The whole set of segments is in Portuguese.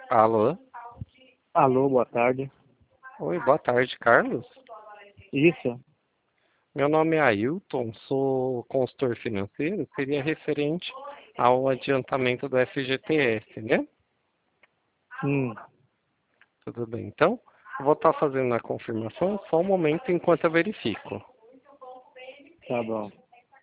Alô? Alô, boa tarde. Oi, boa tarde, Carlos. Isso? Meu nome é Ailton, sou consultor financeiro. Seria referente ao adiantamento do FGTS, né? Hum, Tudo bem, então? Eu vou estar fazendo a confirmação só um momento enquanto eu verifico. tá bom.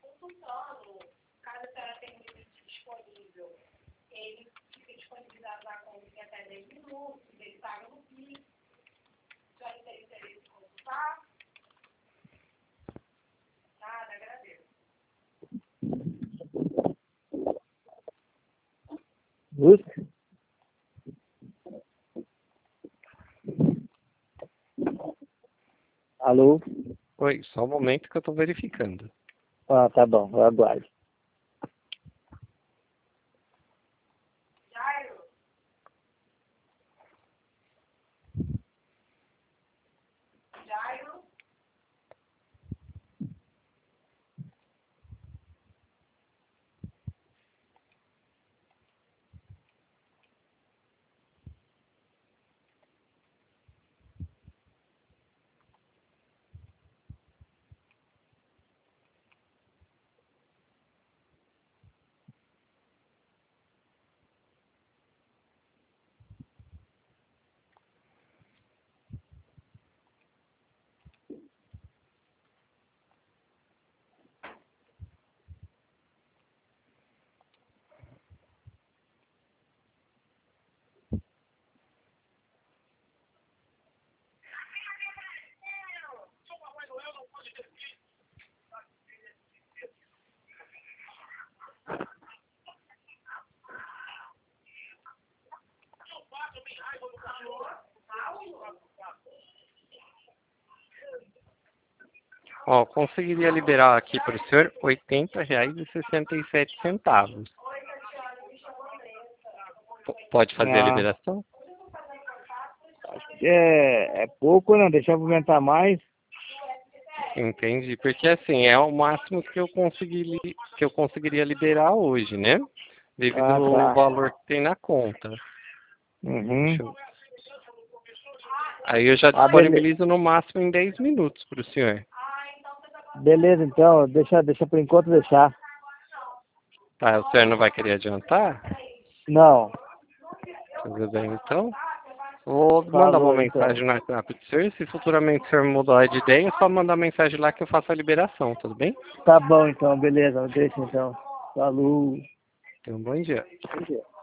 Busca? Alô? Oi, só um momento que eu estou verificando. Ah, tá bom, eu aguardo. Ó, conseguiria liberar aqui para o senhor R$ 80,67. Pode fazer a Ah, liberação? é pouco, né? Deixa eu aumentar mais. Entendi, porque assim, é o máximo que eu conseguiria liberar hoje, né? Devido Ah, ao tá. valor que tem na conta. Uhum. Deixa eu- Aí eu já Ah, disponibilizo no máximo em 10 minutos para o senhor. beleza, então. Deixa por enquanto deixar. Tá, o senhor não vai querer adiantar? Não. Tudo bem, então. Vou mandar uma Falou, então. mensagem no WhatsApp do senhor. Se futuramente o senhor mudar de ideia, é só mandar mensagem lá que eu faço a liberação, tudo bem? Tá bom, então. Beleza, deixa, então. Falou. Tenha um bom dia. Bom dia.